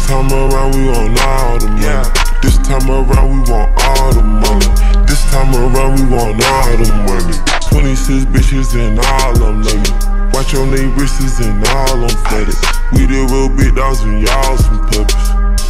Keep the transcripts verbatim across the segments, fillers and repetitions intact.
time around we want all the money. Yeah. This time around we want all the money. This time around we want all the money. twenty-six bitches and all them love me. Watch on they wrists and all them flooded. We the real big dogs and y'all some puppies.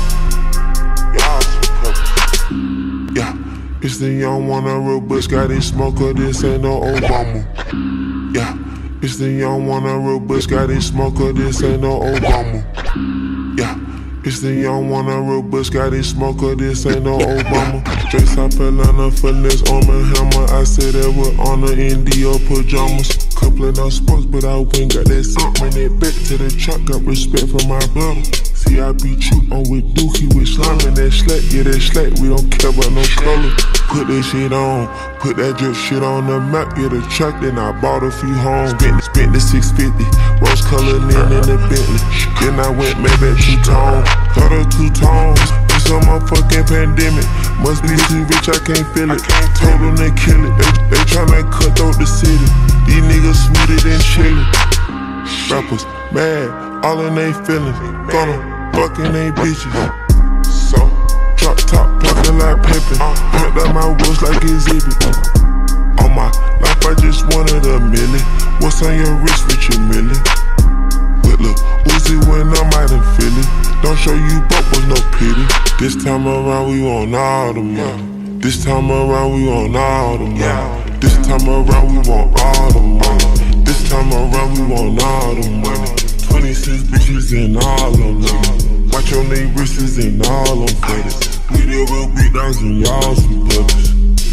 Y'all some puppies. Yeah, it's the young one, a real bush, got it smoker, this ain't no Obama. Yeah, it's the young one, a real bush, got it smoker, this ain't no Obama. Yeah, it's the young one, a real bush, got it smoker, this ain't no Obama. Straight South Carolina, finesse, arm and hammer. I say that with honor in Dior pajamas. Couple of no sports, but I went got that sick. Bring it back to the truck, got respect for my brother. See, I be true, I'm with Dookie, with slamming that slack. Yeah, that slack, we don't care about no color. Put that shit on, put that drip shit on the map. Yeah, the truck, then I bought a few homes. Spent, spent the six fifty, rose colored in in the Bentley. Then I went made that two-tone, got her two-tones. It's a motherfucking pandemic. Must be too rich, I can't feel it. Told them they kill it. They, they tryna cut through the city. These niggas smoother than chillin'. Rappers mad, all in they feelings. Gonna fucking they bitches. So, drop top, pluckin' like Pippin. Put up my wheels like exhibit. On my life, I just wanted a million. What's on your wrist with your million? But look, Uzi when I'm out in Philly. Don't show you but was no pity. This time around we want all the money. This time around we want all the money. This time around we want all the money. This time around we want all the money. twenty-six bitches and all them niggas. Watch on they wrists and all them fighters. We the real big dogs and y'all some puppies.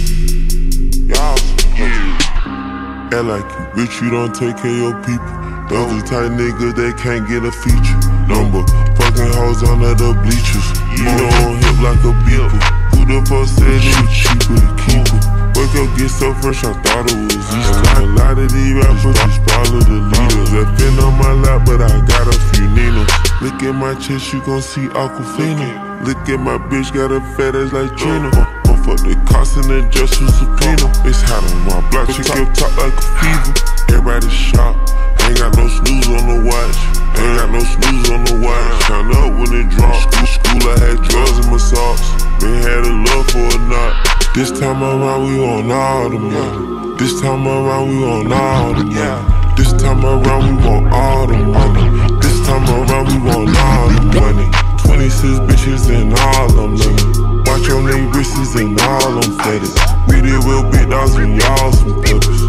Y'all some puppies. Act like you rich, you don't take care of your people. Those are tight niggas that can't get a feature. Number fucking hoes under the bleachers. You don't hip like a beeper. Who the fuck said it was cheaper to keep it? Wake up, get so fresh, I thought it was Easter. A lot of these rappers just follow the leaders. That been on my lap, but I got a few Ninos. Look at my chest, you gon' see Aquafina. Look at my bitch, got a fat ass like Trina. Don't fuck the cost and the just was subpoena. It's hot on my block, she kept top like a fever. Everybody shot. Ain't got no snooze on the watch. Ain't got no snooze on the watch. Turn up when it drops. School, school, I had drugs in my socks. Been had a love for a knot. This time around we want all the money. This time around we want all the money. This time around we want all the money. This time around we want all the money. twenty-six bitches and all them niggas. Watch on they wrists and all them feathers. We the real big dogs and y'all some puppies.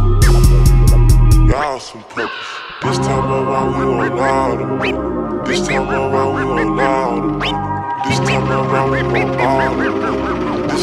Y'all some puppies. This time around we want all the money. This time around we want all the money. This time around we want all the money.